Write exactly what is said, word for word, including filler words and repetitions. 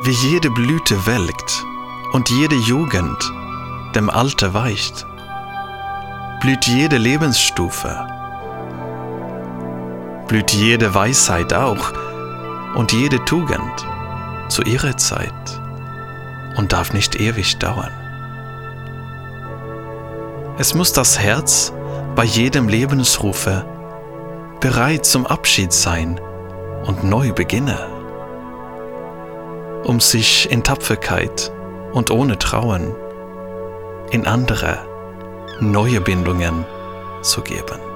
Wie jede Blüte welkt und jede Jugend dem Alter weicht, blüht jede Lebensstufe, blüht jede Weisheit auch und jede Tugend zu ihrer Zeit und darf nicht ewig dauern. Es muss das Herz bei jedem Lebensrufe bereit zum Abschied sein und neu beginne, um sich in Tapferkeit und ohne Trauen in andere, neue Bindungen zu geben.